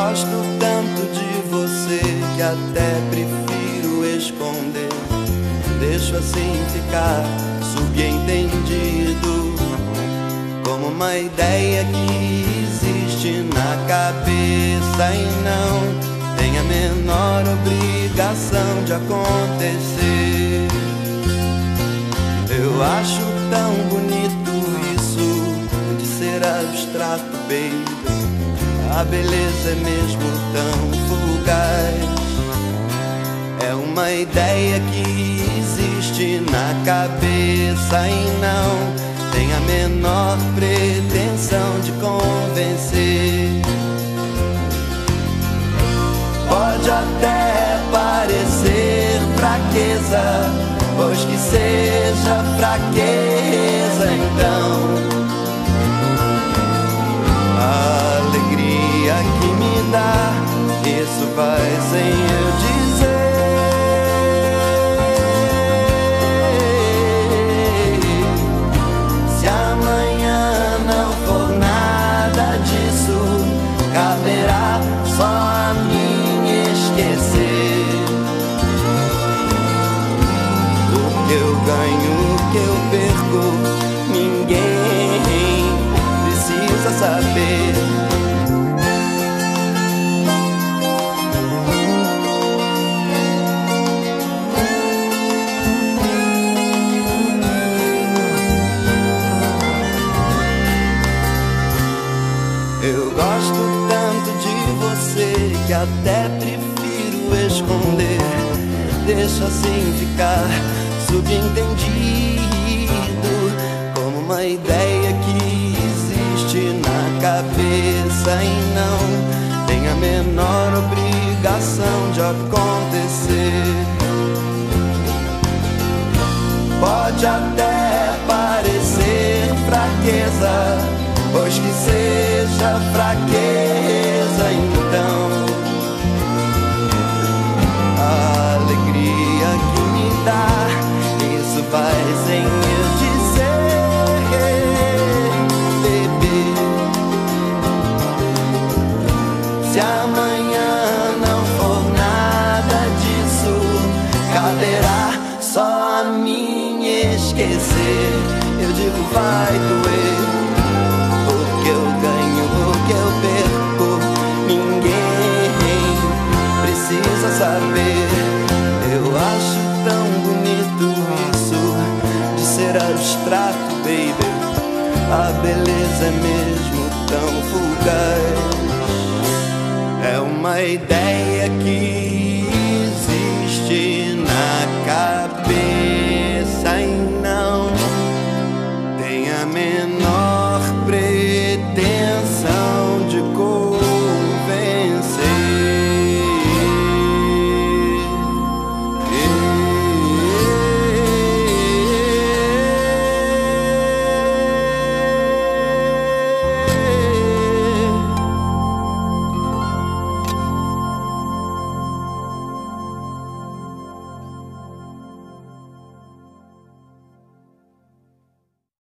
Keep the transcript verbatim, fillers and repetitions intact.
gosto tanto de você que até prefiro esconder. Deixo assim ficar subentendido, como uma ideia que existe na cabeça e não tem a menor obrigação de acontecer. Eu acho tão bonito isso de ser abstrato, baby. A beleza é mesmo tão fugaz. É uma ideia que existe na cabeça e não tem a menor pretensão de convencer. Pode até parecer fraqueza, pois que seja fraqueza então. A alegria que me dá, isso vai sem eu dizer. Se amanhã não for nada disso, caberá só a mim esquecer. O que eu ganho, o que eu perco, ninguém precisa saber. Eu gosto tanto de você que até prefiro esconder. Deixa assim ficar subentendido, como uma ideia que existe na cabeça e não tem a menor obrigação de acontecer. Pode até parecer fraqueza, pois que seja fraqueza então. A alegria que me dá, isso vai sem eu dizer, bebê. Se amanhã não for nada disso, caberá só a mim esquecer. Eu digo vai doer, o que eu ganho, o que eu perco, ninguém precisa saber. Eu acho tão bonito isso de ser abstrato, baby. A beleza é mesmo tão fugaz. É uma ideia que existe na cabeça e não tem a menor